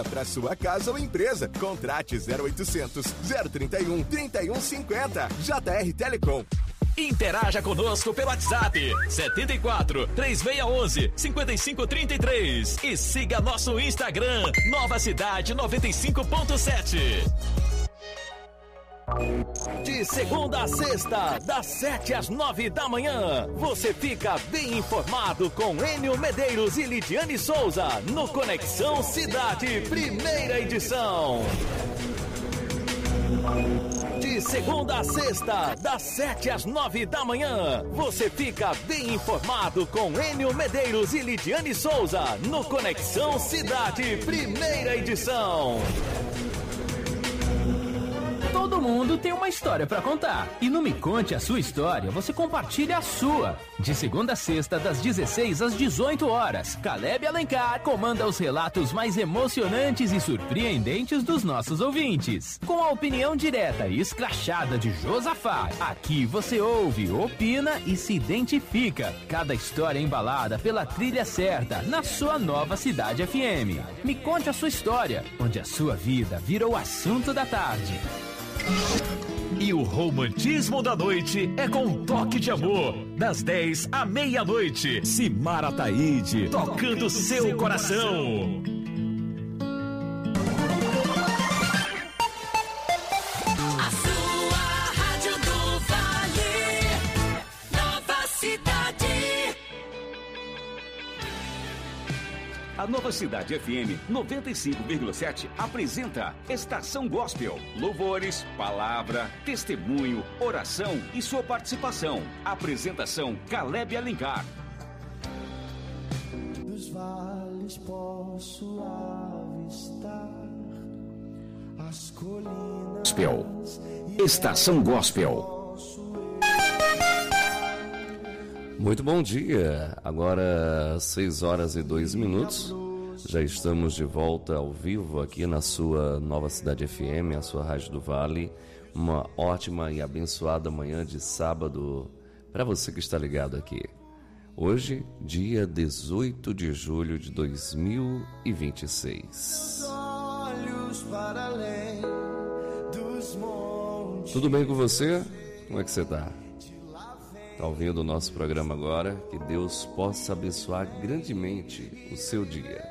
Para sua casa ou empresa, contrate 0800 031 3150. JR Telecom. Interaja conosco pelo WhatsApp 74 3611 5533 e siga nosso Instagram Nova Cidade 95.7. De segunda a sexta, das 7 às 9 da manhã, você fica bem informado com Enio Medeiros e Lidiane Souza no Conexão Cidade, primeira edição. De segunda a sexta, das 7 às 9 da manhã, você fica bem informado com Enio Medeiros e Lidiane Souza no Conexão Cidade, primeira edição. Todo mundo tem uma história pra contar. E no Me Conte a Sua História, você compartilha a sua. De segunda a sexta, das 16 às 18 horas, Caleb Alencar comanda os relatos mais emocionantes e surpreendentes dos nossos ouvintes. Com a opinião direta e escrachada de Josafá, aqui você ouve, opina e se identifica. Cada história embalada pela trilha certa, na sua Nova Cidade FM. Me Conte a Sua História, onde a sua vida vira o assunto da tarde. E o romantismo da noite é com um toque de amor. Das 10 à meia-noite, Simara Taide, tocando seu coração. A sua Rádio do Vale, Nova Cidade. A Nova Cidade FM 95,7 apresenta Estação Gospel. Louvores, palavra, testemunho, oração e sua participação. Apresentação Caleb Alencar. Dos vales posso avistar as colinas. Gospel. Estação Gospel. Muito bom dia, agora 6 horas e 2 minutos, já estamos de volta ao vivo aqui na sua Nova Cidade FM, a sua Rádio do Vale. Uma ótima e abençoada manhã de sábado para você que está ligado aqui. Hoje, dia 18 de julho de 2026. Tudo bem com você? Como é que você está? Está ouvindo o nosso programa agora? Que Deus possa abençoar grandemente o seu dia.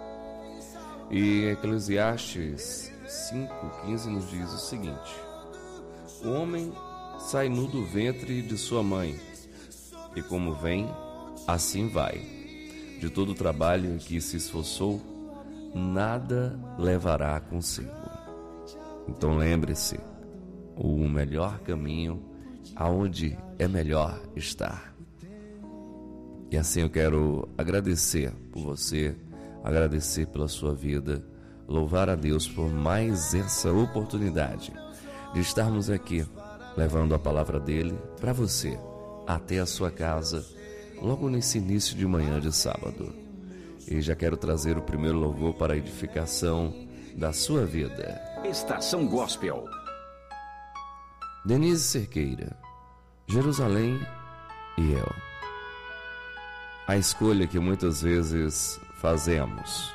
E Eclesiastes 5:15 nos diz o seguinte: o homem sai nu do ventre de sua mãe, e como vem, assim vai. De todo o trabalho em que se esforçou, nada levará consigo. Então lembre-se, o melhor caminho aonde é melhor estar. E assim eu quero agradecer por você, agradecer pela sua vida, louvar a Deus por mais essa oportunidade de estarmos aqui, levando a palavra dele para você, até a sua casa, logo nesse início de manhã de sábado. E já quero trazer o primeiro louvor para a edificação da sua vida. Estação Gospel. Denise Cerqueira, Jerusalém e eu. A escolha que muitas vezes fazemos.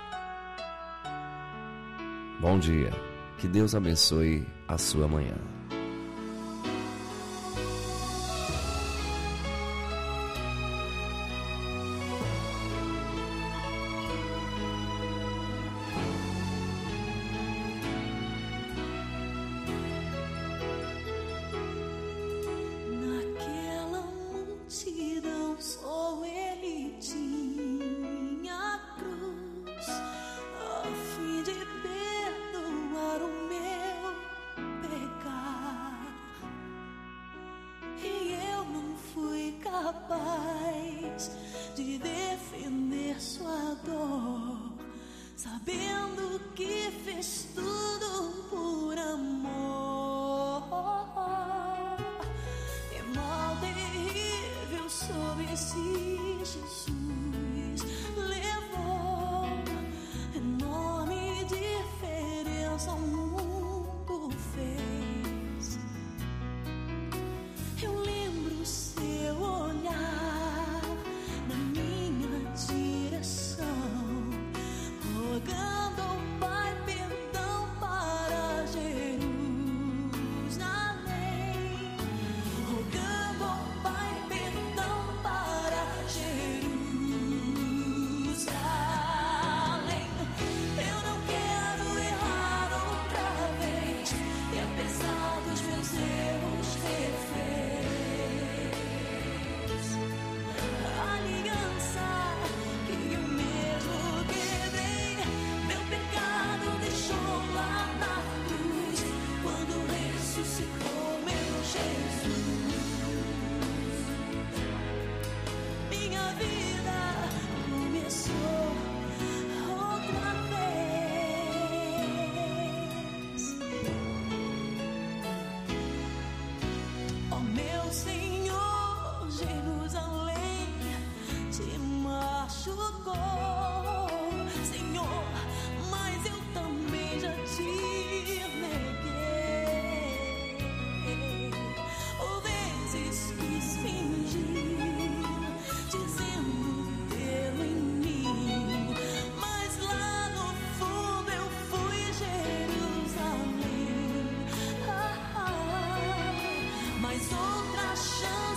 Bom dia, que Deus abençoe a sua manhã. Rogando ao Pai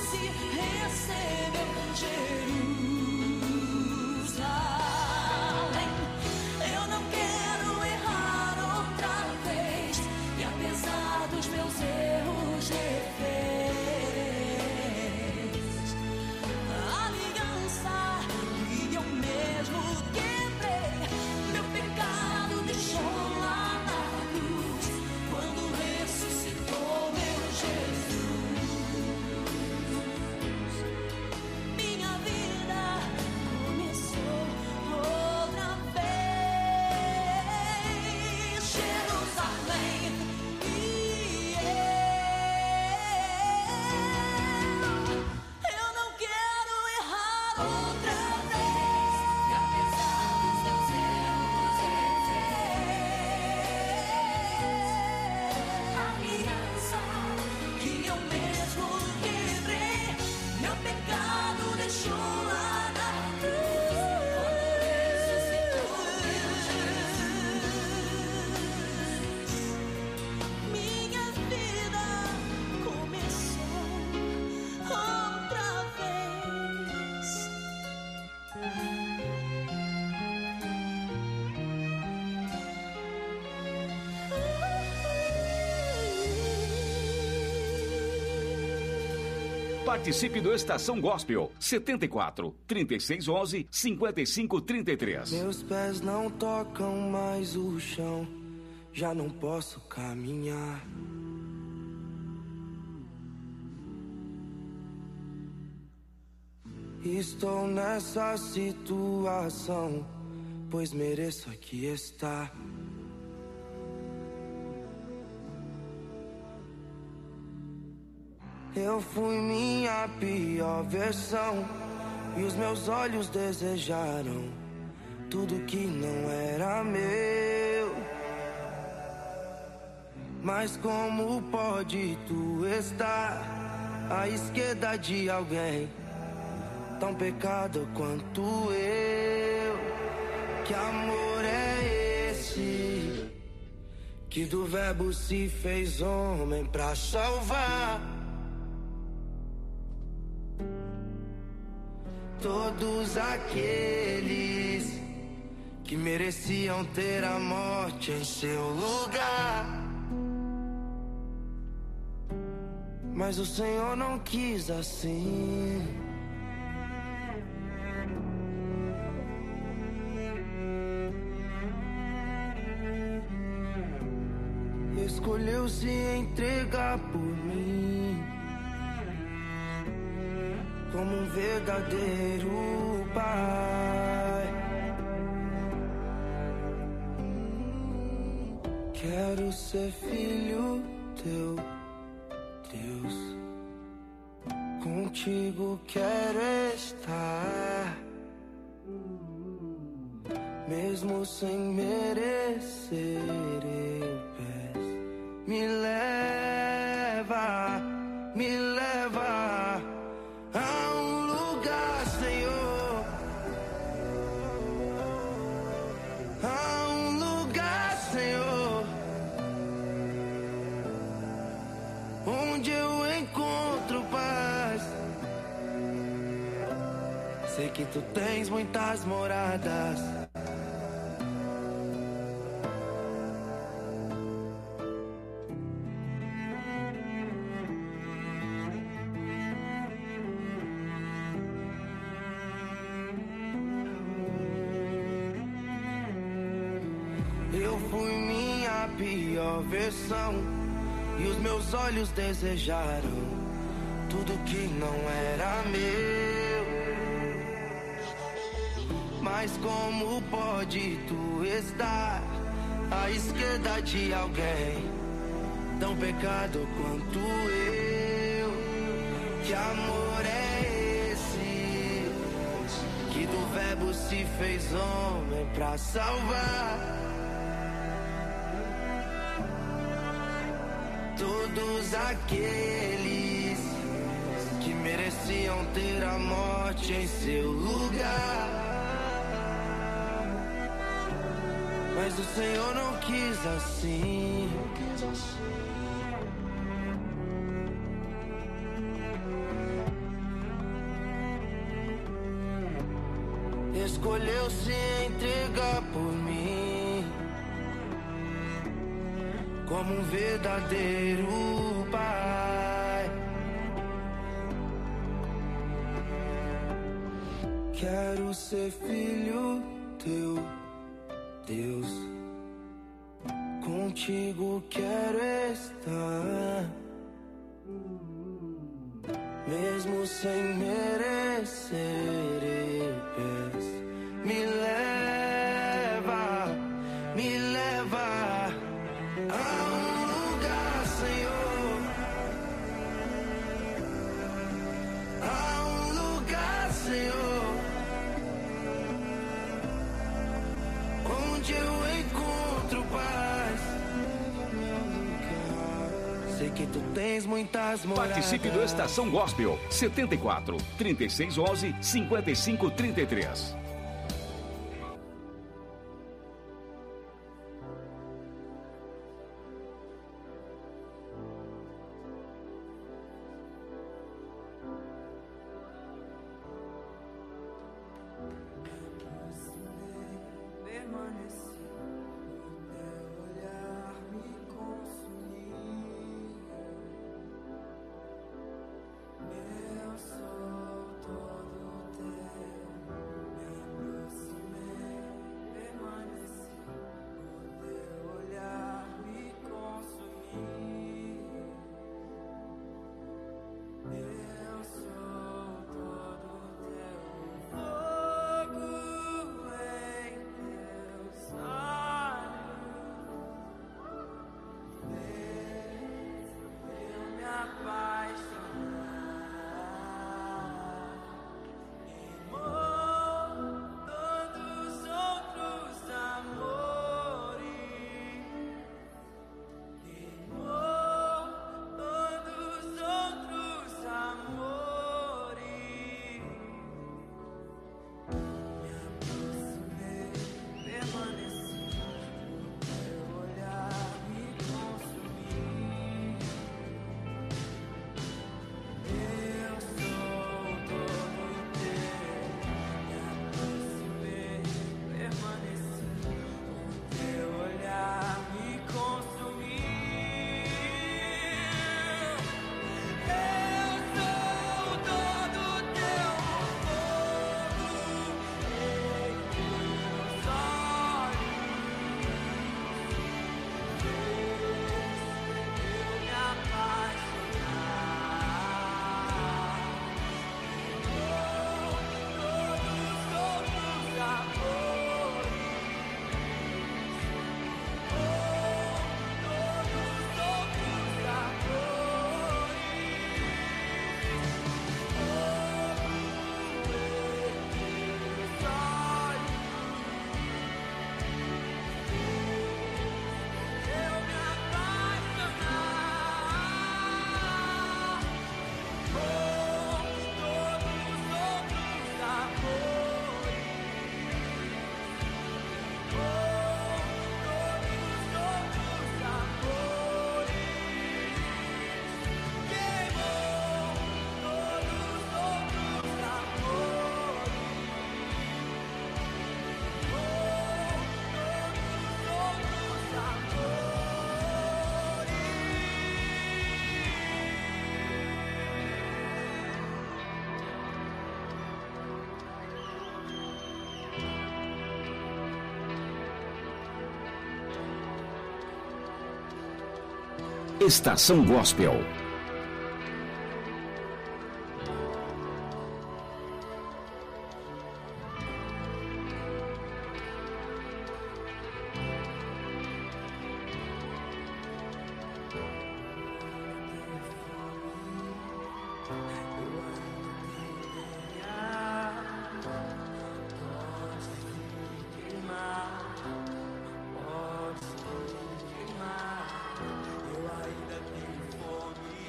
se recebeu Jerusalém. Eu não quero errar outra vez, e apesar dos meus erros refez a aliança que eu mesmo quebrei. Meu pecado deixou lá na cruz, quando ressuscitou meu Jesus. Minha vida começou outra vez. Jerusalém e eu não quero errar outra vez, e apesar dos meus erros refez a aliança que eu mesmo quebrei. Meu pecado deixou lá na cruz, quando ressuscitou meu Jesus. Minha vida começou outra vez. Participe do Estação Gospel 74 3611 5533. Meus pés não tocam mais o chão, já não posso caminhar. Estou nessa situação, pois mereço aqui estar. Eu fui minha pior versão, e os meus olhos desejaram tudo que não era meu. Mas como pode tu estar à esquerda de alguém tão pecado quanto eu? Que amor é esse que do verbo se fez homem pra salvar todos aqueles que mereciam ter a morte em seu lugar? Mas o Senhor não quis assim. Escolheu se entregar por mim como um verdadeiro pai. Quero ser filho teu, Deus. Contigo quero estar, mesmo sem merecer. Eu peço, me leva a um lugar, Senhor, a um lugar, Senhor, onde eu encontro paz. Sei que tu tens muitas moradas. Eu fui minha pior versão, e os meus olhos desejaram tudo que não era meu. Mas como pode tu estar à esquerda de alguém tão pecado quanto eu? Que amor é esse que do verbo se fez homem pra salvar todos aqueles que mereciam ter a morte em seu lugar? Mas o Senhor não quis assim. escolheu se entregar por mim, como um verdadeiro pai. Quero ser filho teu, Deus. Contigo quero estar, mesmo sem merecer. Me leva a um lugar, Senhor, a um lugar, Senhor, onde eu encontro paz. Sei que tu tens muitas moradas. Participe do Estação Gospel 74 3611 5533. Estação Gospel. Eu ainda tenho fome.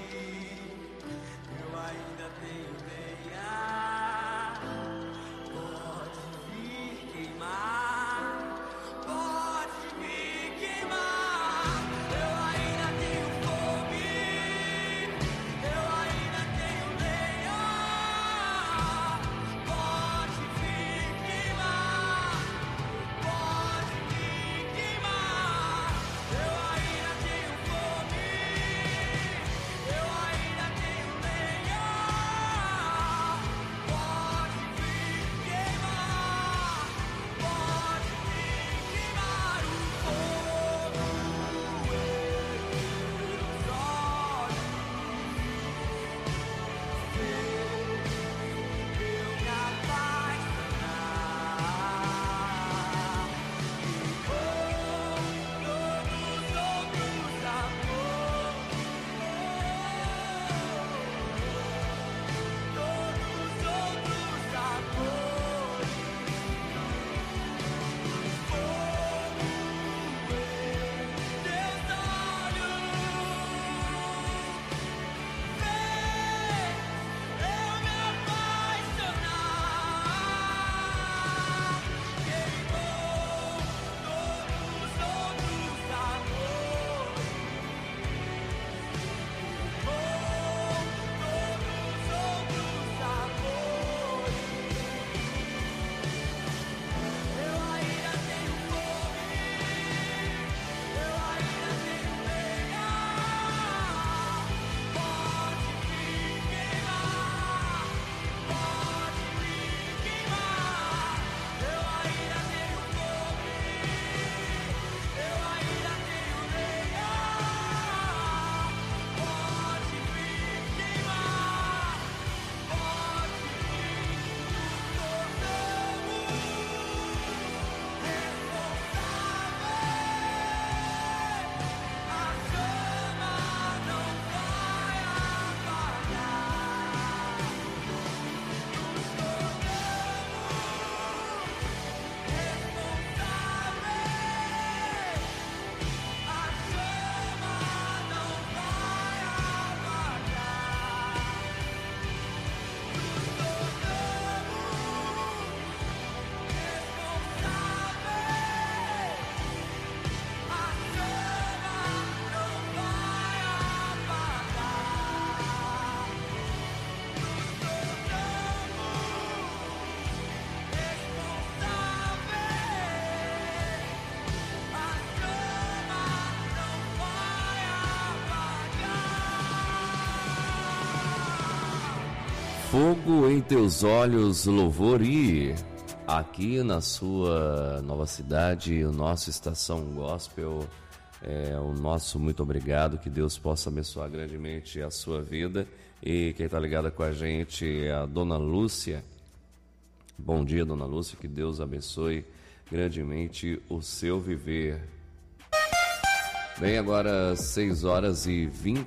Fogo em teus olhos, louvor, e aqui na sua nova cidade, o nosso Estação Gospel, o nosso muito obrigado, que Deus possa abençoar grandemente a sua vida. E quem está ligada com a gente é a Dona Lúcia. Bom dia, Dona Lúcia, que Deus abençoe grandemente o seu viver. Bem, agora 6 horas e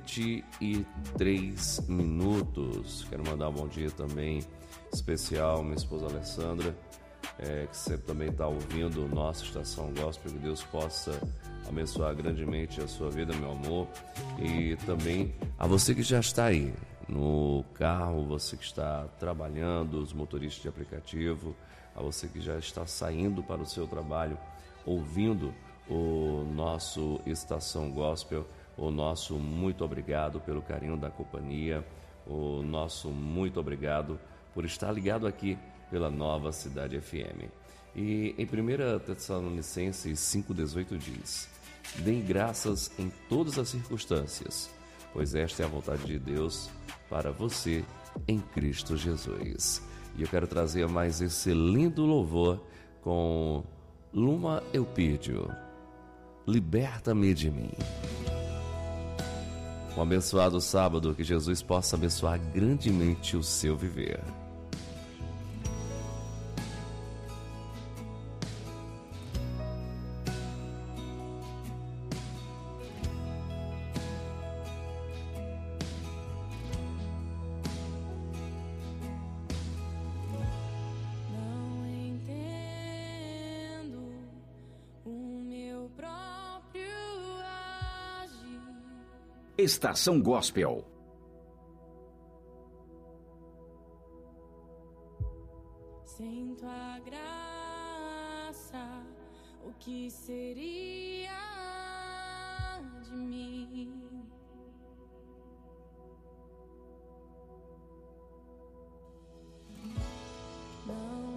23 minutos. Quero mandar um bom dia também especial à minha esposa Alessandra, que sempre também está ouvindo nossa Estação Gospel. Que Deus possa abençoar grandemente a sua vida, meu amor. E também a você que já está aí no carro, você que está trabalhando, os motoristas de aplicativo, a você que já está saindo para o seu trabalho, ouvindo o nosso Estação Gospel, o nosso muito obrigado pelo carinho da companhia, o nosso muito obrigado por estar ligado aqui pela Nova Cidade FM. E em 1 Tessalonicenses 5,18 diz: deem graças em todas as circunstâncias, pois esta é a vontade de Deus para você em Cristo Jesus. E eu quero trazer mais esse lindo louvor com Luma Eupídio. Liberta-me de mim. Um abençoado sábado, que Jesus possa abençoar grandemente o seu viver. Estação Gospel. Sem tua graça, o que seria de mim? Não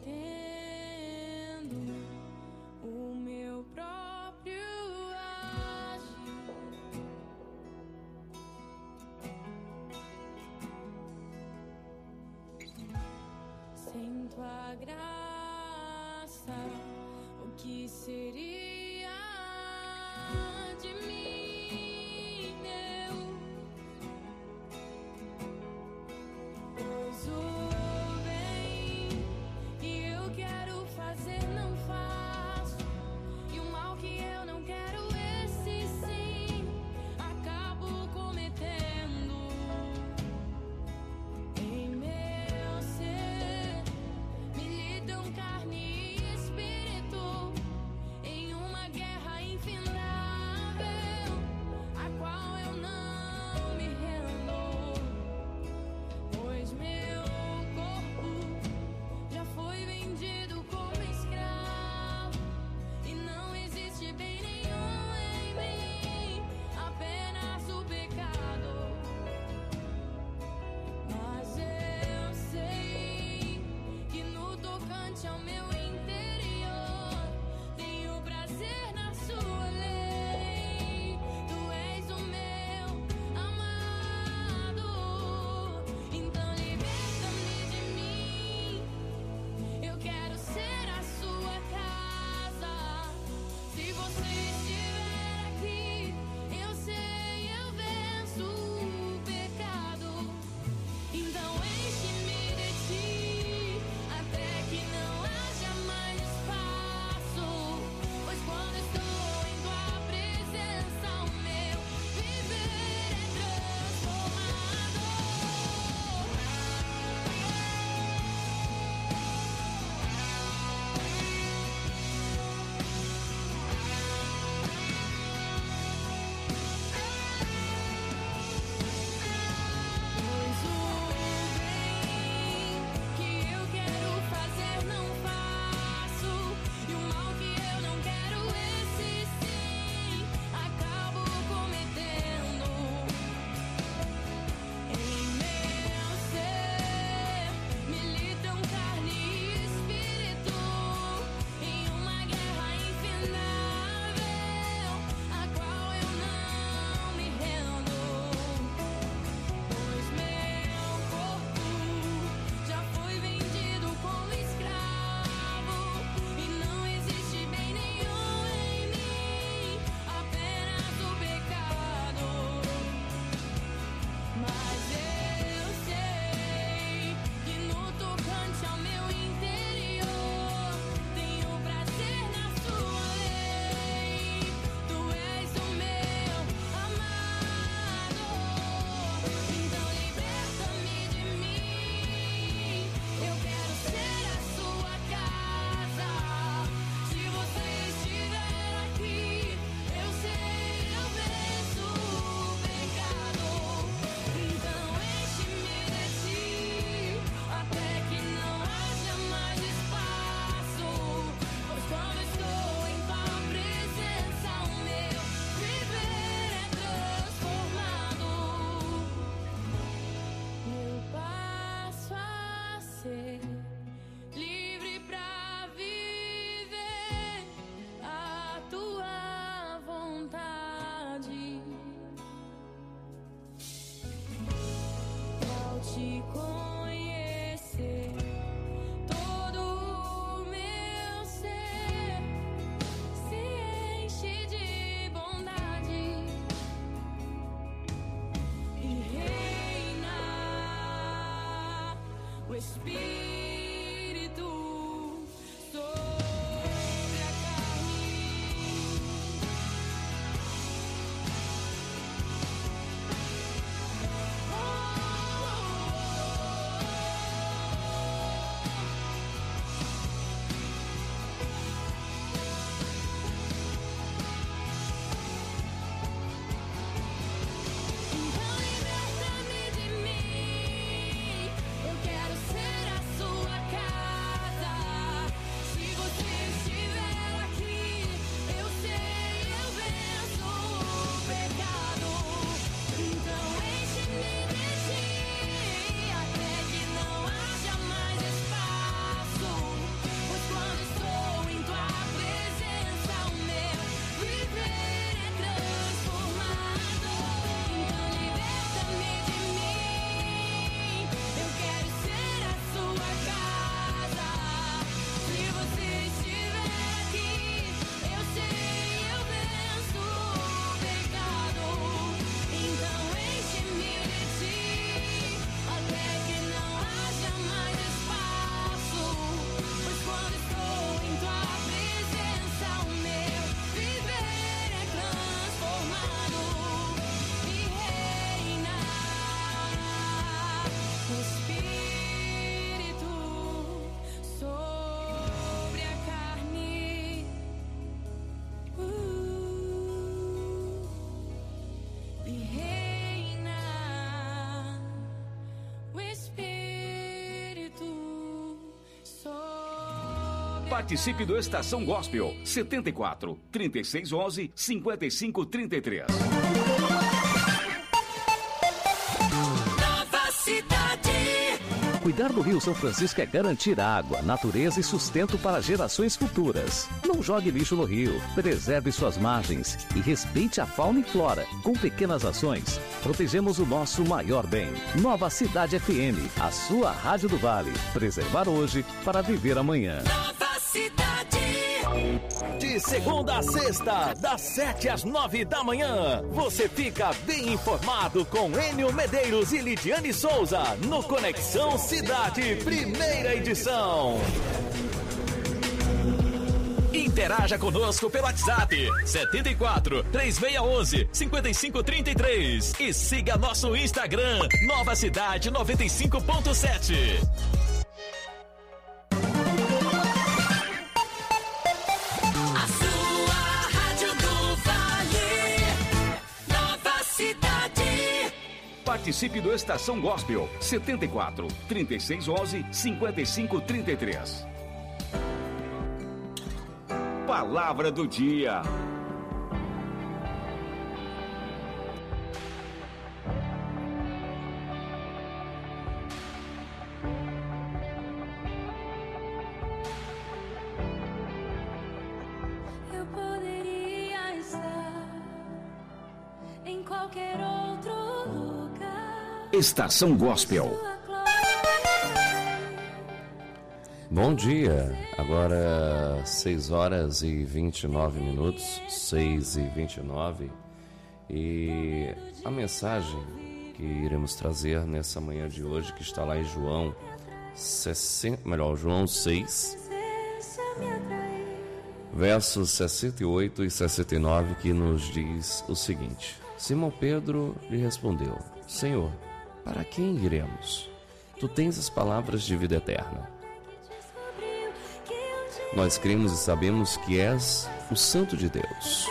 entendo o meu próprio agir. Sem tua graça, o que seria de mim, Deus? Pois o bem que eu quero fazer não faço, e o mal que eu não quero, esse sim acabo cometendo. Em meu ser militam carne e espírito, em uma Participe do Estação Gospel 74 3611 5533. Nova Cidade. Cuidar do Rio São Francisco é garantir água, natureza e sustento para gerações futuras. Não jogue lixo no rio, preserve suas margens e respeite a fauna e flora. Com pequenas ações, protegemos o nosso maior bem. Nova Cidade FM, a sua rádio do Vale. Preservar hoje para viver amanhã. Nova Cidade. De segunda a sexta, das 7 às 9 da manhã, você fica bem informado com Enio Medeiros e Lidiane Souza no Conexão Cidade, primeira edição. Interaja conosco pelo WhatsApp 74 3611 5533 e siga nosso Instagram Nova Cidade 95.7. Participe do Estação Gospel 74 3611 5533. Palavra do dia. Eu poderia estar em qualquer outro lugar. Estação Gospel. Bom dia, agora 6 horas e 29 minutos, 6h29, e a mensagem que iremos trazer nessa manhã de hoje, que está lá em João 6, versos 68 e 69, que nos diz o seguinte: Simão Pedro lhe respondeu: Senhor, para quem iremos? Tu tens as palavras de vida eterna. Nós cremos e sabemos que és o Santo de Deus.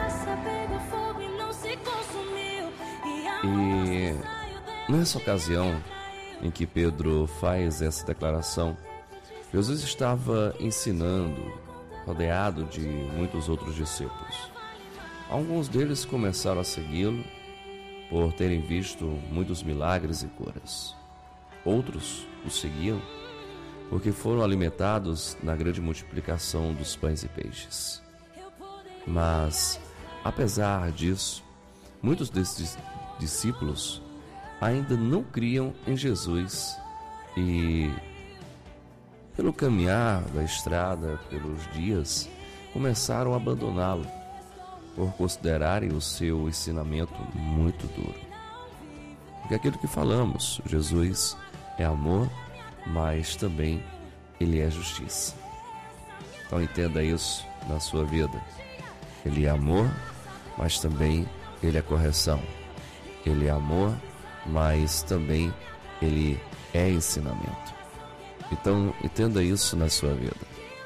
E nessa ocasião em que Pedro faz essa declaração, Jesus estava ensinando, rodeado de muitos outros discípulos. Alguns deles começaram a segui-lo por terem visto muitos milagres e curas. Outros o seguiam porque foram alimentados na grande multiplicação dos pães e peixes. Mas, apesar disso, muitos desses discípulos ainda não criam em Jesus e, pelo caminhar da estrada, pelos dias, começaram a abandoná-lo por considerarem o seu ensinamento muito duro. Porque aquilo que falamos, Jesus é amor, mas também Ele é justiça. Então entenda isso na sua vida. Ele é amor, mas também Ele é correção. Ele é amor, mas também Ele é ensinamento. Então entenda isso na sua vida.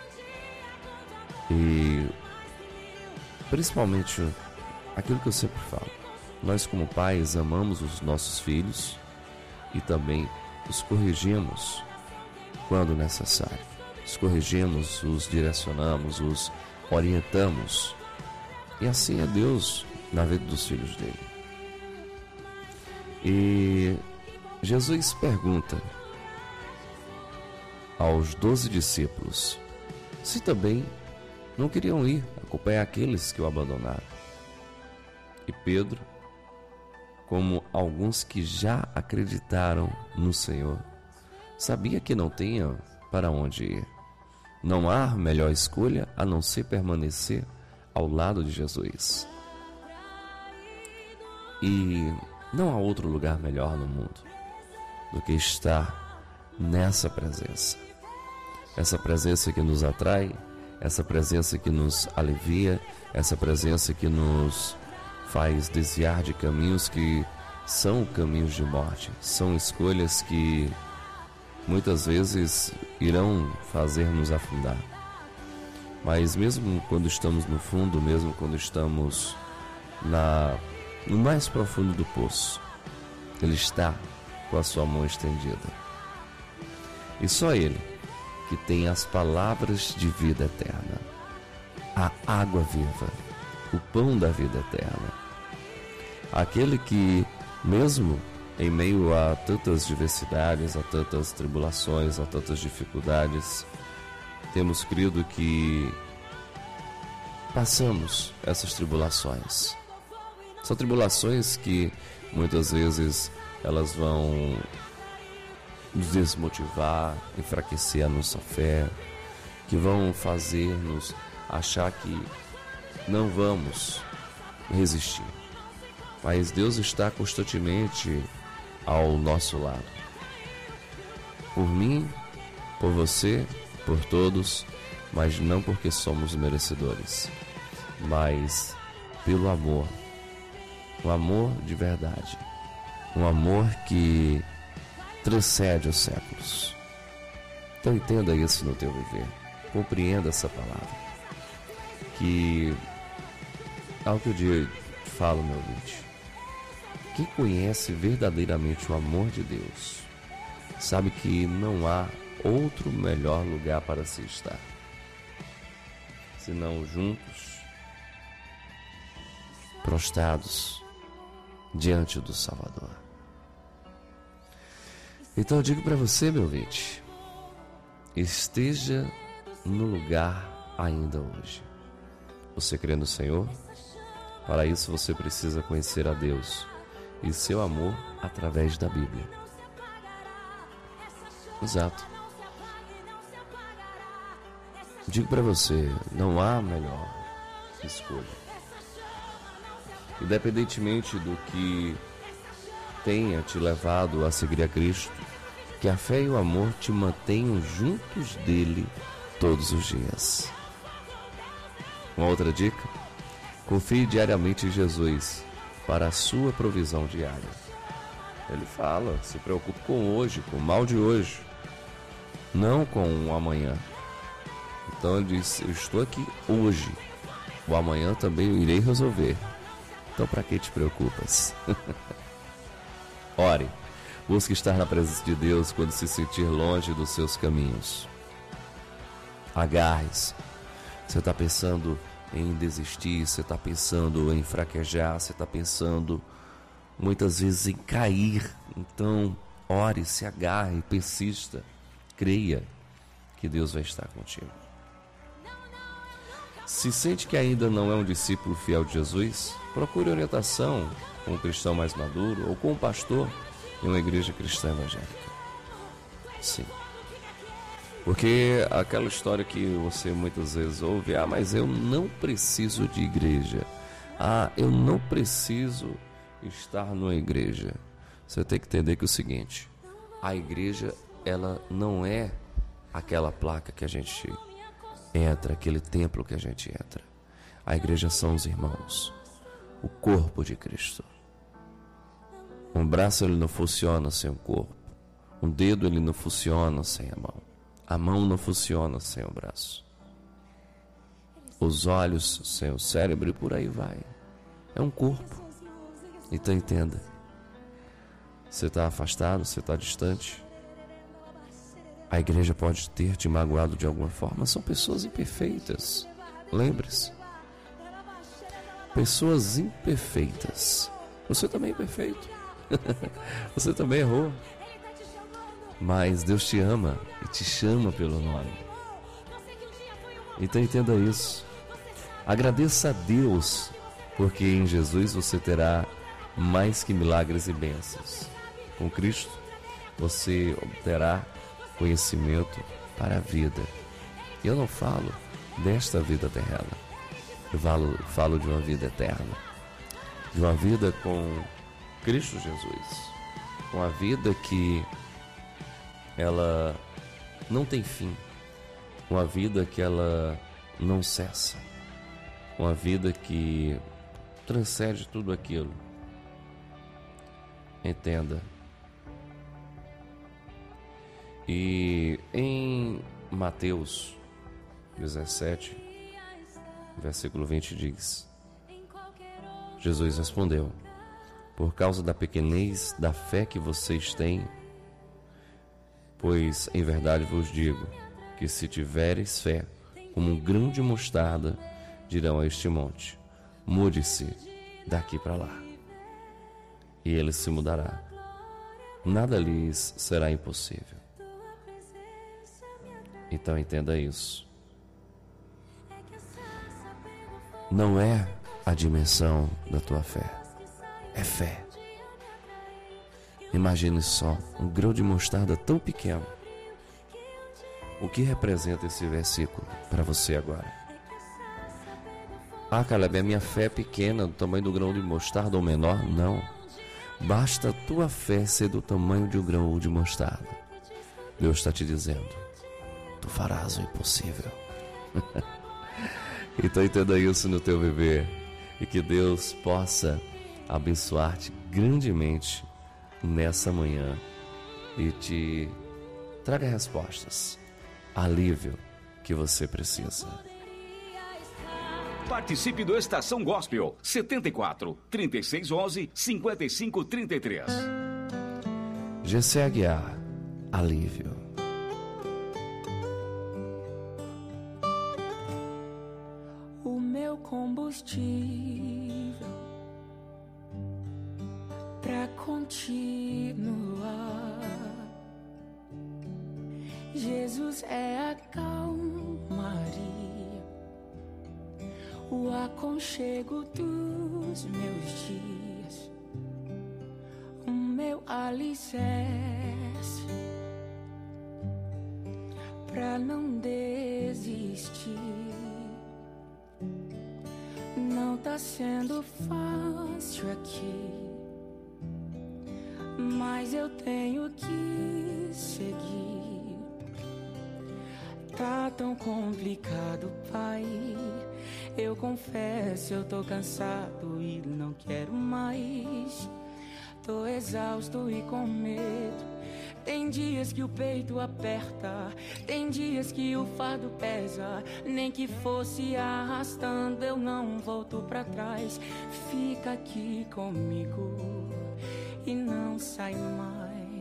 E principalmente aquilo que eu sempre falo, nós como pais amamos os nossos filhos e também os corrigimos quando necessário. Os corrigimos, os direcionamos, os orientamos. E assim é Deus na vida dos filhos dele. E Jesus pergunta aos 12 discípulos se também não queriam ir acompanhar aqueles que o abandonaram. E Pedro, como alguns que já acreditaram no Senhor, sabia que não tinha para onde ir. Não há melhor escolha a não ser permanecer ao lado de Jesus. E não há outro lugar melhor no mundo do que estar nessa presença. Essa presença que nos atrai, essa presença que nos alivia, essa presença que nos faz desviar de caminhos que são caminhos de morte, são escolhas que muitas vezes irão fazer nos afundar. Mas mesmo quando estamos no fundo, mesmo quando estamos no mais profundo do poço, Ele está com a sua mão estendida. E só Ele que tem as palavras de vida eterna, a água viva, o pão da vida eterna. Aquele que, mesmo em meio a tantas diversidades, a tantas tribulações, a tantas dificuldades, temos crido que passamos essas tribulações. São tribulações que muitas vezes elas vão nos desmotivar, enfraquecer a nossa fé, que vão fazer-nos achar que não vamos resistir. Mas Deus está constantemente ao nosso lado. Por mim, por você, por todos, mas não porque somos merecedores, mas pelo amor. Um amor de verdade. Um amor que transcende os séculos. Então entenda isso no teu viver. Compreenda essa palavra. Que, ao que eu falo, meu ouvinte, quem conhece verdadeiramente o amor de Deus, sabe que não há outro melhor lugar para se estar, senão juntos, prostrados diante do Salvador. Então eu digo para você, meu ouvinte, esteja no lugar ainda hoje. Você crê no Senhor? Para isso você precisa conhecer a Deus e seu amor através da Bíblia. Exato. Digo para você, não há melhor escolha. Independentemente do que tenha te levado a seguir a Cristo, que a fé e o amor te mantenham juntos dele todos os dias. Uma outra dica: confie diariamente em Jesus para a sua provisão diária. Ele fala, se preocupe com hoje, com o mal de hoje, não com o amanhã. Então ele diz, eu estou aqui hoje, o amanhã também eu irei resolver. Então para que te preocupas? Ore, busque estar na presença de Deus quando se sentir longe dos seus caminhos. Agarre-se. Você está pensando em desistir, você está pensando em fraquejar, você está pensando muitas vezes em cair. Então ore, se agarre, persista, creia que Deus vai estar contigo. Se sente que ainda não é um discípulo fiel de Jesus, procure orientação com um cristão mais maduro ou com um pastor em uma igreja cristã evangélica. Sim. Porque aquela história que você muitas vezes ouve, mas eu não preciso de igreja. Eu não preciso estar numa igreja. Você tem que entender que é o seguinte, a igreja ela não é aquela placa que a gente entra, aquele templo que a gente entra. A igreja são os irmãos, o corpo de Cristo. Um braço ele não funciona sem o corpo. Um dedo ele não funciona sem a mão. A mão não funciona sem o braço. Os olhos sem o cérebro e por aí vai. É um corpo. Então entenda. Você está afastado, você está distante. A igreja pode ter te magoado de alguma forma. São pessoas imperfeitas. Lembre-se. Pessoas imperfeitas. Você também é perfeito. Você também errou. Mas Deus te ama e te chama pelo nome. Então entenda isso. Agradeça a Deus, porque em Jesus você terá mais que milagres e bênçãos. Com Cristo você obterá conhecimento para a vida. E eu não falo desta vida terrena. Eu falo de uma vida eterna. De uma vida com Cristo Jesus. Uma vida que ela não tem fim. Uma vida que ela não cessa. Uma vida que transcende tudo aquilo. Entenda. E em Mateus 17, versículo 20 diz: Jesus respondeu: por causa da pequenez da fé que vocês têm, pois em verdade vos digo que se tiveres fé como um grão de mostarda, dirão a este monte: mude-se daqui para lá, e ele se mudará. Nada lhes será impossível. Então entenda isso. Não é a dimensão da tua fé, é fé. Imagine só, um grão de mostarda tão pequeno. O que representa esse versículo para você agora? Ah, Caleb, a minha fé é pequena, do tamanho do grão de mostarda ou menor? Não. Basta a tua fé ser do tamanho de um grão de mostarda. Deus está te dizendo: tu farás o impossível. Então entenda isso no teu viver. E que Deus possa abençoar-te grandemente nessa manhã. E te traga respostas, alívio que você precisa. Participe do Estação Gospel 74 3611 5533. GC Aguiar, alívio. O meu combustível pra continuar. Jesus é a calmaria, o aconchego dos meus dias, o meu alicerce pra não desistir. Não tá sendo fácil aqui, mas eu tenho que seguir. Tá tão complicado, Pai. Eu confesso, eu tô cansado e não quero mais. Tô exausto e com medo. Tem dias que o peito aperta, tem dias que o fardo pesa. Nem que fosse arrastando, eu não volto pra trás. Fica aqui comigo e não sai mais.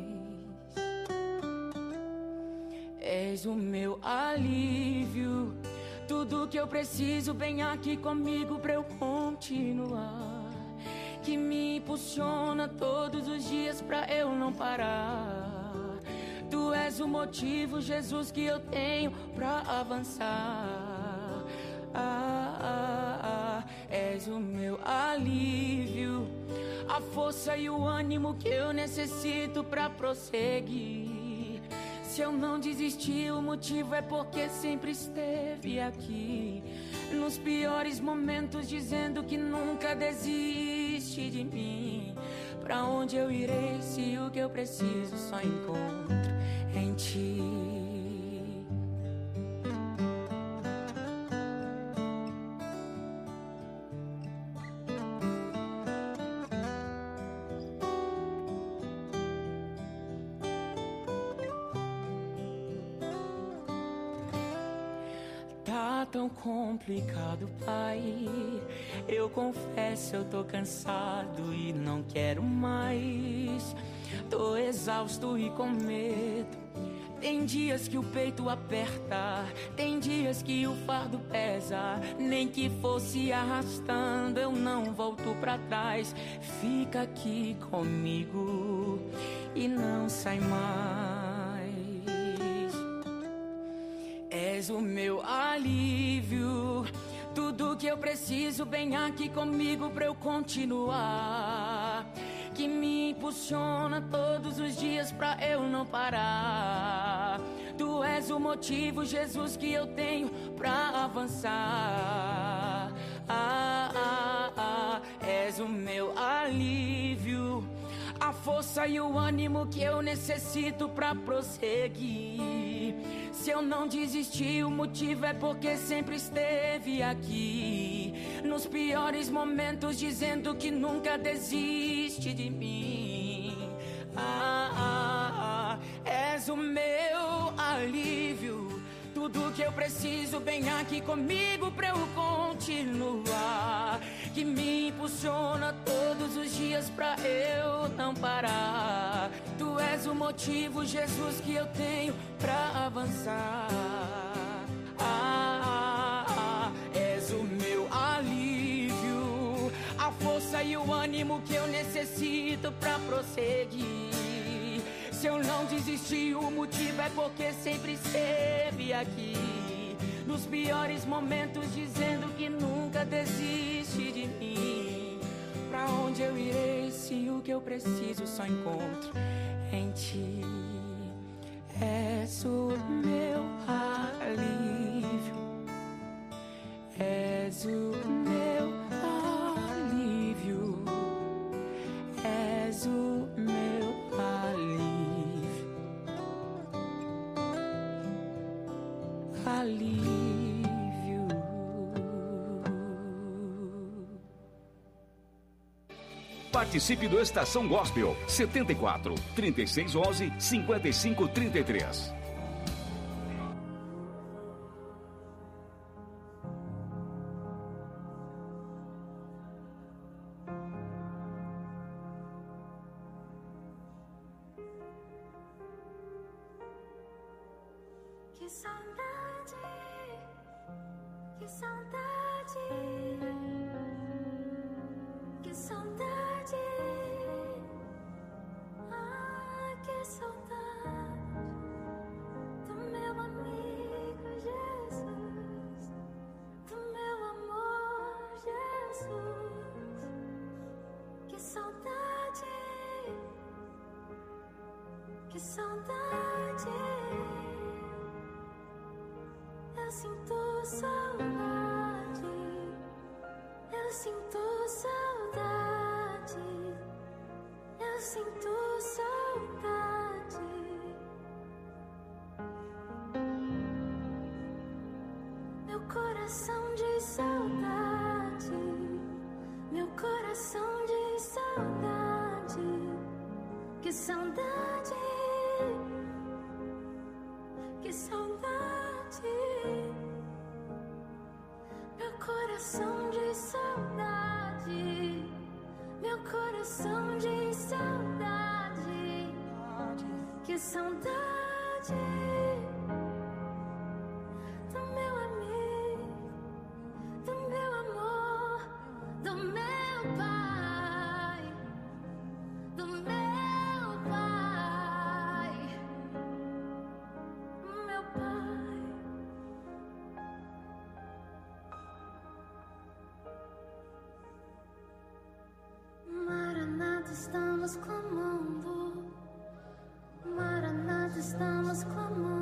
És o meu alívio, tudo que eu preciso bem aqui comigo pra eu continuar. Que me impulsiona todos os dias pra eu não parar. Tu és o motivo, Jesus, que eu tenho pra avançar. És o meu alívio, a força e o ânimo que eu necessito pra prosseguir. Se eu não desisti, o motivo é porque sempre esteve aqui. Nos piores momentos, dizendo que nunca desiste de mim. Pra onde eu irei se o que eu preciso só encontro em ti. Tá tão complicado, pai. Eu confesso, eu tô cansado e não quero mais. Tô exausto e com medo. Tem dias que o peito aperta, tem dias que o fardo pesa. Nem que fosse arrastando, eu não volto pra trás. Fica aqui comigo e não sai mais. És o meu alívio, tudo que eu preciso bem aqui comigo pra eu continuar. Que me impulsiona todos os dias pra eu não parar. Tu és o motivo, Jesus, que eu tenho pra avançar. És o meu alívio, a força e o ânimo que eu necessito pra prosseguir. Se eu não desisti, o motivo é porque sempre esteve aqui. Nos piores momentos, dizendo que nunca desiste de mim. És o meu alívio, tudo que eu preciso bem aqui comigo pra eu continuar. Que me impulsiona todos os dias pra eu não parar. Tu és o motivo, Jesus, que eu tenho pra avançar. És o meu alívio, a força e o ânimo que eu necessito pra prosseguir. Se eu não desisti, o motivo é porque sempre esteve aqui. Nos piores momentos, dizendo que nunca desiste de mim. Pra onde eu irei se o que eu preciso só encontro em ti? És o meu alívio, és o meu alívio, és o meu alívio, alívio. Participe do Estação Gospel 74 3611 5533. Que saudade, que saudade, que saudade. Que saudade do meu amigo Jesus, do meu amor Jesus. Que saudade, que saudade. Eu sinto saudade, eu sinto saudade, eu sinto saudade. Meu coração diz saudade, meu coração diz saudade. Que saudade, que saudade. Meu coração diz saudade, meu coração diz saudade. Que saudade do meu amigo, do meu amor, do meu pai, do meu pai, meu pai. Maranata, estamos clamando. Maranata, estamos clamando.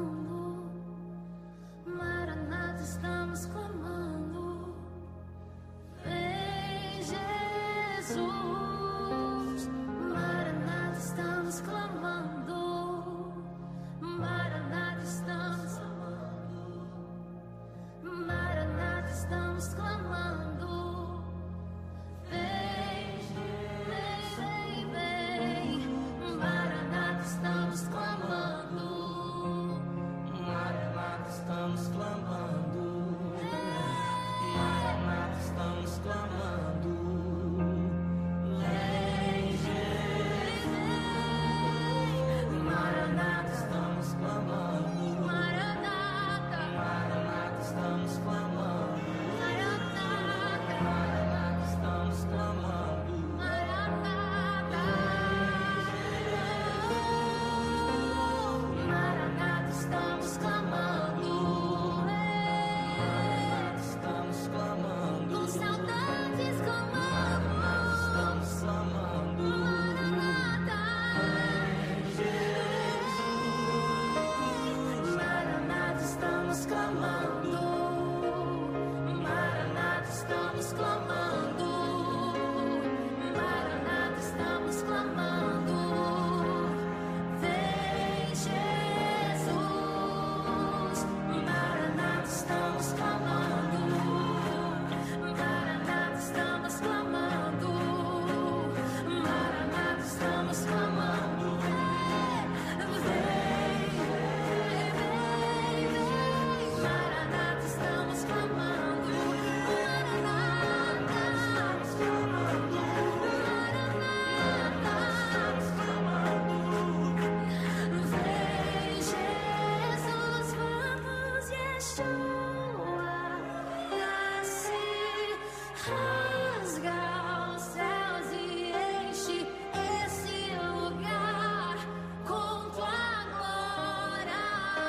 Rasga os céus e enche esse lugar com tua glória.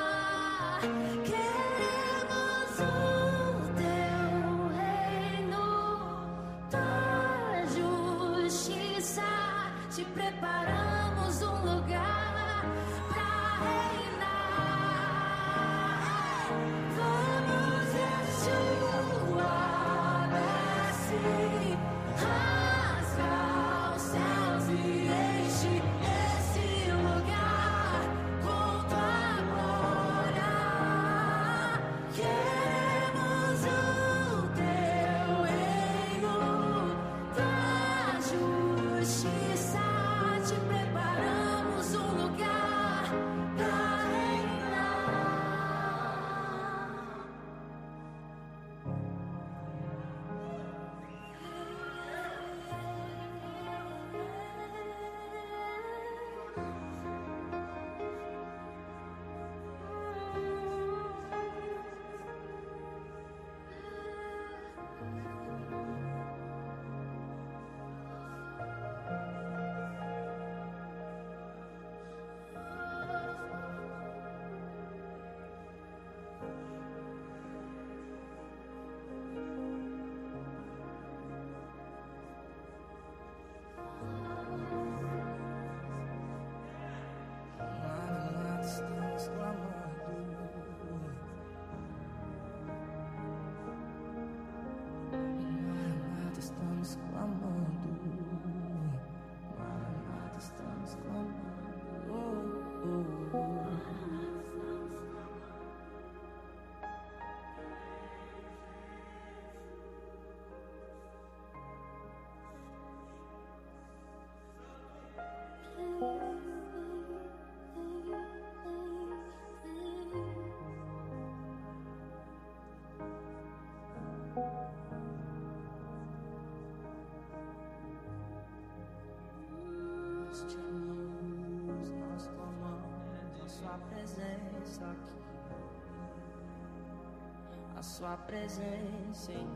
Queremos o teu reino, tua justiça. Te preparamos um lugar pra reinar. Vamos, Yeshua. Rasga os céus e enche esse lugar com tua glória. Queremos o teu reino, tua justiça. Te preparamos um lugar pra reinar. Nós clamamos a sua presença aqui, a sua presença em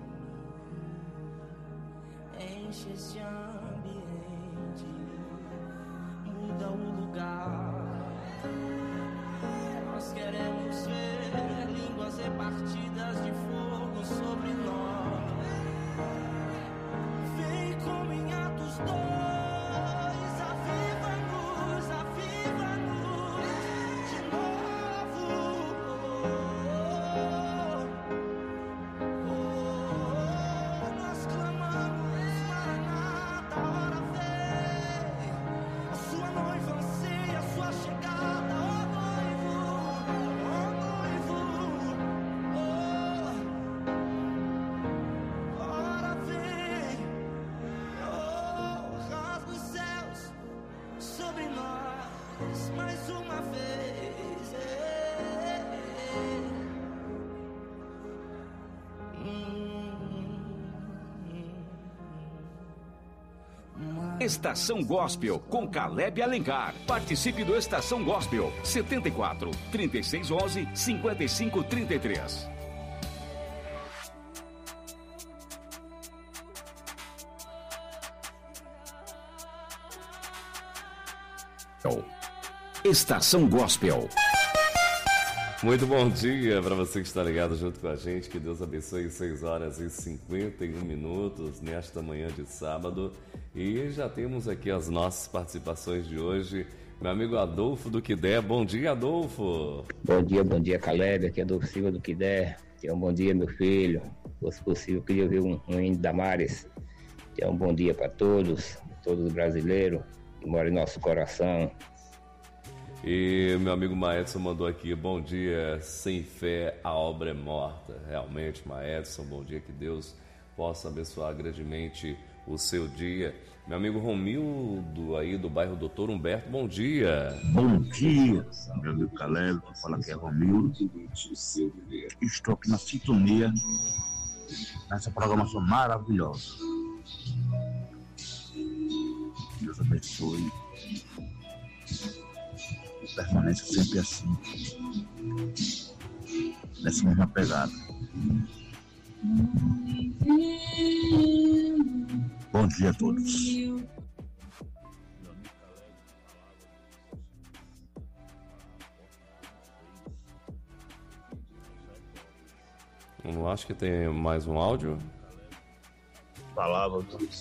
mim, enche esse ambiente, muda o lugar. Nós queremos ver línguas repartidas de fogo sobre nós. Vem como em Atos 2. Mais uma vez, Estação Gospel com Caleb Alencar. Participe do Estação Gospel 74 3611 5533. Estação Gospel. Muito bom dia para você que está ligado junto com a gente. Que Deus abençoe. 6h51 nesta manhã de sábado. E já temos aqui as nossas participações de hoje. Meu amigo Adolfo do Quidé. Bom dia, Adolfo. Bom dia, Caleb. Aqui é Adolfo Silva do Quidé. Um bom dia, meu filho. Se fosse possível, eu queria ouvir um hino da Mares. Um bom dia para todos brasileiros que moram em nosso coração. E meu amigo Maedson mandou aqui: bom dia, sem fé a obra é morta. Realmente, Maedson, bom dia, que Deus possa abençoar grandemente o seu dia. Meu amigo Romildo aí do bairro Doutor Humberto, bom dia. Bom dia, meu amigo Caleb, fala que é Romildo. Estou aqui na sintonia, nessa programação maravilhosa. Deus abençoe. Permaneça sempre assim. nessa mesma pegada. Bom dia a todos. Eu não acho que tem mais um áudio. Palavra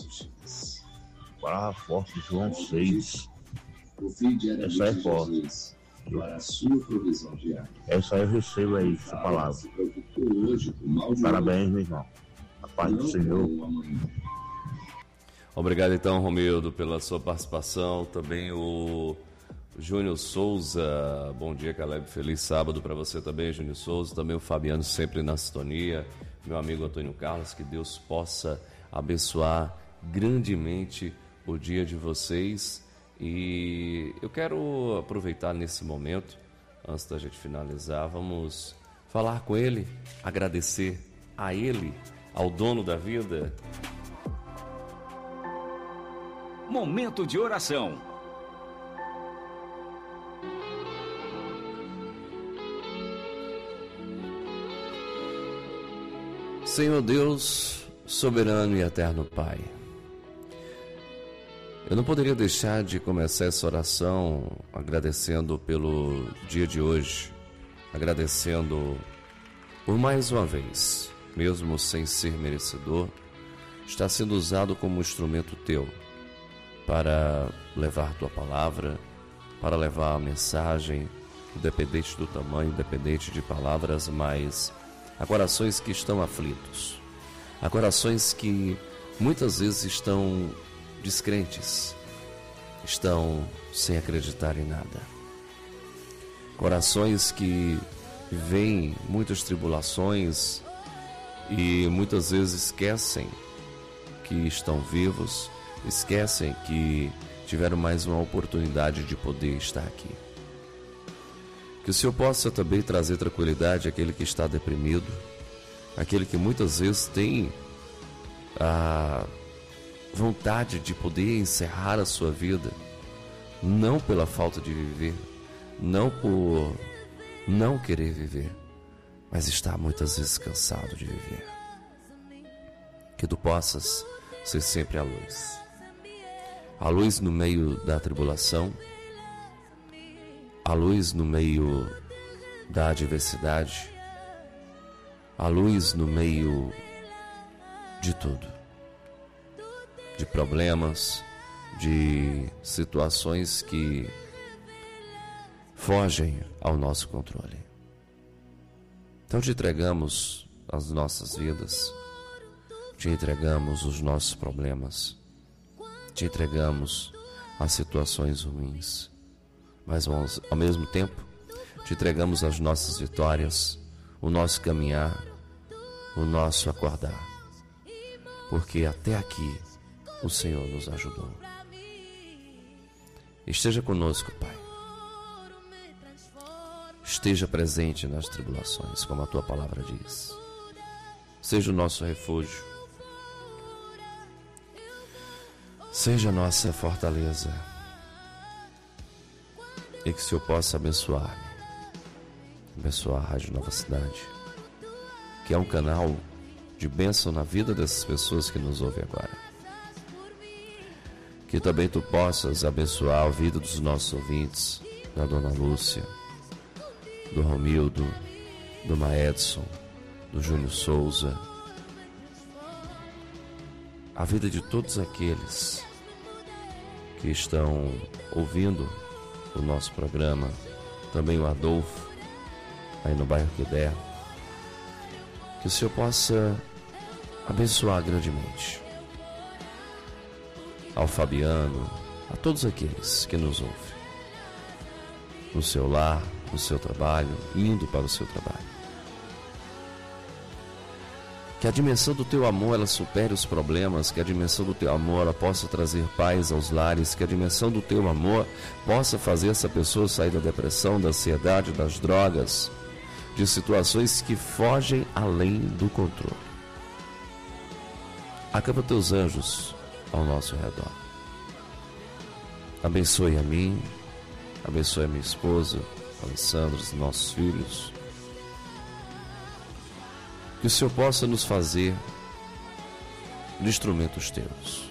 forte, João 6. Essa é forte. Essa eu recebo aí, essa palavra. Parabéns, meu irmão. A paz do Senhor. Obrigado então, Romildo, pela sua participação. Também o Júnior Souza. Bom dia, Caleb. Feliz sábado para você também, Júnior Souza. Também o Fabiano, sempre na sintonia. Meu amigo Antônio Carlos, que Deus possa abençoar grandemente o dia de vocês. E eu quero aproveitar nesse momento, antes da gente finalizar, vamos falar com ele, agradecer a ele, ao dono da vida. Momento de oração. Senhor Deus, soberano e eterno Pai, eu não poderia deixar de começar essa oração agradecendo pelo dia de hoje, agradecendo por mais uma vez, mesmo sem ser merecedor, estar sendo usado como instrumento teu para levar tua palavra, para levar a mensagem, independente do tamanho, independente de palavras, mas há corações que estão aflitos, há corações que muitas vezes estão descrentes, estão sem acreditar em nada. Corações que veem muitas tribulações e muitas vezes esquecem que estão vivos, esquecem que tiveram mais uma oportunidade de poder estar aqui. Que o Senhor possa também trazer tranquilidade àquele que está deprimido, aquele que muitas vezes tem a vontade de poder encerrar a sua vida, não pela falta de viver, não por não querer viver, mas está muitas vezes cansado de viver. Que tu possas ser sempre a luz no meio da tribulação, a luz no meio da adversidade, a luz no meio de tudo. De problemas, de situações que fogem ao nosso controle. Então te entregamos as nossas vidas, te entregamos os nossos problemas, te entregamos as situações ruins, mas ao mesmo tempo te entregamos as nossas vitórias, o nosso caminhar, o nosso acordar, porque até aqui o Senhor nos ajudou. Esteja conosco, Pai. Esteja presente nas tribulações, como a Tua palavra diz. Seja o nosso refúgio. Seja a nossa fortaleza. E que o Senhor possa abençoar-me. Abençoar a Rádio Nova Cidade, que é um canal de bênção na vida dessas pessoas que nos ouvem agora. Que também tu possas abençoar a vida dos nossos ouvintes, da Dona Lúcia, do Romildo, do Maedson, do Júnior Souza, a vida de todos aqueles que estão ouvindo o nosso programa, também o Adolfo, aí no bairro Quidé, que o Senhor possa abençoar grandemente. Ao Fabiano, a todos aqueles que nos ouvem, no seu lar, no seu trabalho, indo para o seu trabalho. Que a dimensão do teu amor ela supere os problemas, que a dimensão do teu amor ela possa trazer paz aos lares, que a dimensão do teu amor possa fazer essa pessoa sair da depressão, da ansiedade, das drogas, de situações que fogem além do controle. Acampa teus anjos ao nosso redor. Abençoe a mim, abençoe a minha esposa, Alessandra, os nossos filhos. Que o Senhor possa nos fazer de instrumentos teus.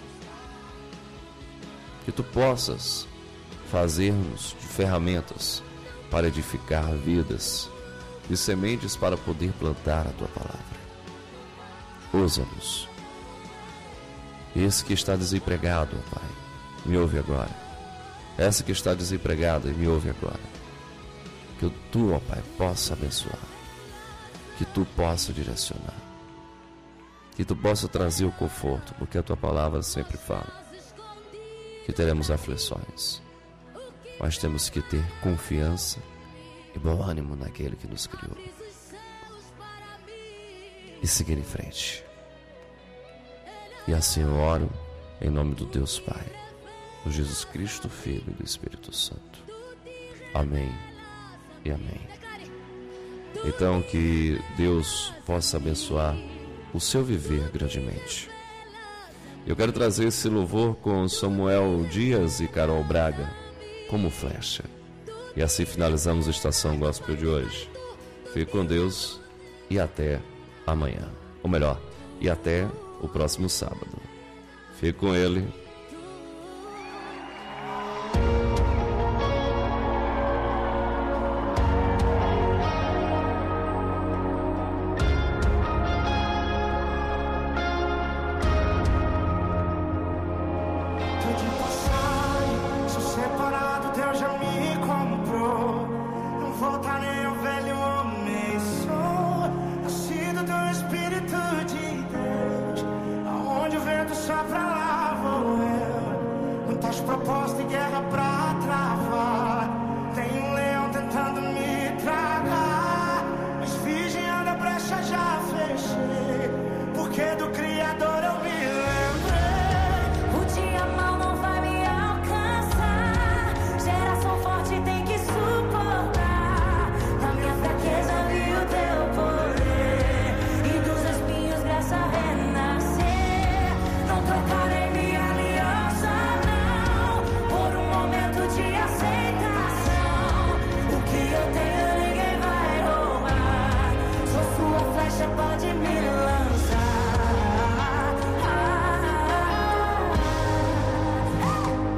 Que tu possas fazer-nos de ferramentas para edificar vidas e sementes para poder plantar a tua palavra. Usa-nos. Esse que está desempregado, ó Pai, me ouve agora. Essa que está desempregada, me ouve agora. Que tu, ó Pai, possa abençoar. Que tu possa direcionar. Que tu possa trazer o conforto, porque a tua palavra sempre fala que teremos aflições, mas temos que ter confiança e bom ânimo naquele que nos criou e seguir em frente. E assim eu oro em nome do Deus Pai, do Jesus Cristo, Filho e do Espírito Santo. Amém e amém. Então que Deus possa abençoar o seu viver grandemente. Eu quero trazer esse louvor com Samuel Dias e Carol Braga, Como Flecha. E assim finalizamos a Estação Gospel de hoje. Fique com Deus e até amanhã. Ou melhor, e até o próximo sábado. Fique com Ele. Proposta e guerra pra travar.